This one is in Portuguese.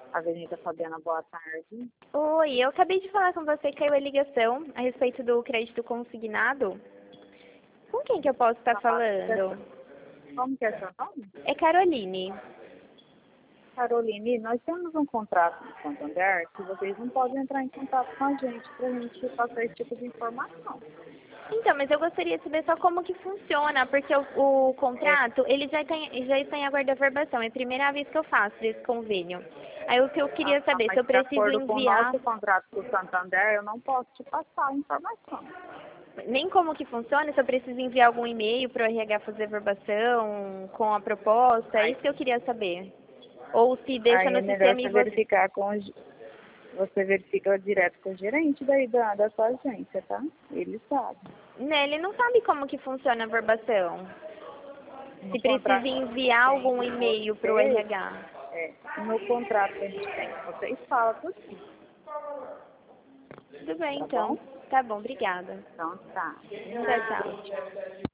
Avenida Fabiana, boa tarde. Oi, eu acabei de falar com você, caiu a ligação a respeito do crédito consignado. Com quem que eu posso estar falando? Como que é seu nome? É Caroline. Caroline, nós temos um contrato no Santander que vocês não podem entrar em contato com a gente para a gente passar esse tipo de informação. Então, mas eu gostaria de saber só como que funciona, porque o contrato, ele já está em aguardo de averbação. É a primeira vez que eu faço esse convênio. Aí o que eu queria saber, se Mas eu de preciso acordo com o enviar, nosso contrato com o Santander, eu não posso te passar a informação. nem como que funciona, se eu preciso enviar algum e-mail para o RH fazer averbação com a proposta, é isso que eu queria saber. Ou se deixa Aí é no melhor sistema você e você... verificar você verifica direto com o gerente da sua agência, tá? Ele sabe. Né, ele não sabe como que funciona a averbação. No Se precisa contrato que a gente enviar tem algum com e-mail para o você, RH. no contrato que a gente tem com vocês, fala tudo isso, Tudo bem, tá então. bom? Tá bom, obrigada. Então tá. Tchau, tchau.